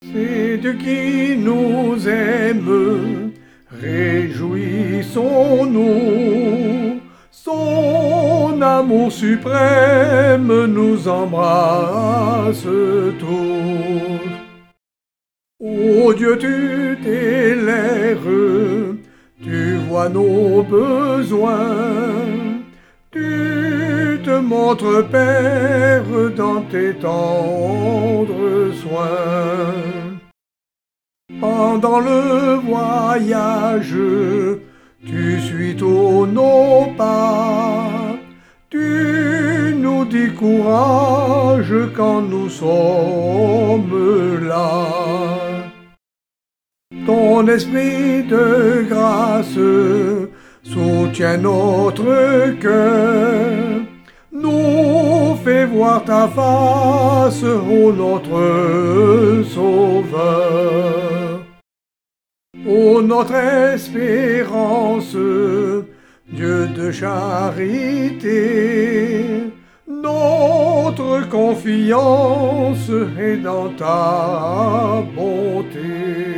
C'est Dieu qui nous aime, réjouissons-nous. Son amour suprême nous embrasse tous. Ô Dieu, tu t'élèves, tu vois nos besoins, tu te montres Père dans tes tendres soins. Pendant le voyage, tu suis tous nos pas, tu nous dis courage quand nous sommes là. Ton esprit de grâce soutient notre cœur, nous fait voir ta face, ô notre Sauveur. Ô notre espérance, Dieu de charité, notre confiance est dans ta bonté.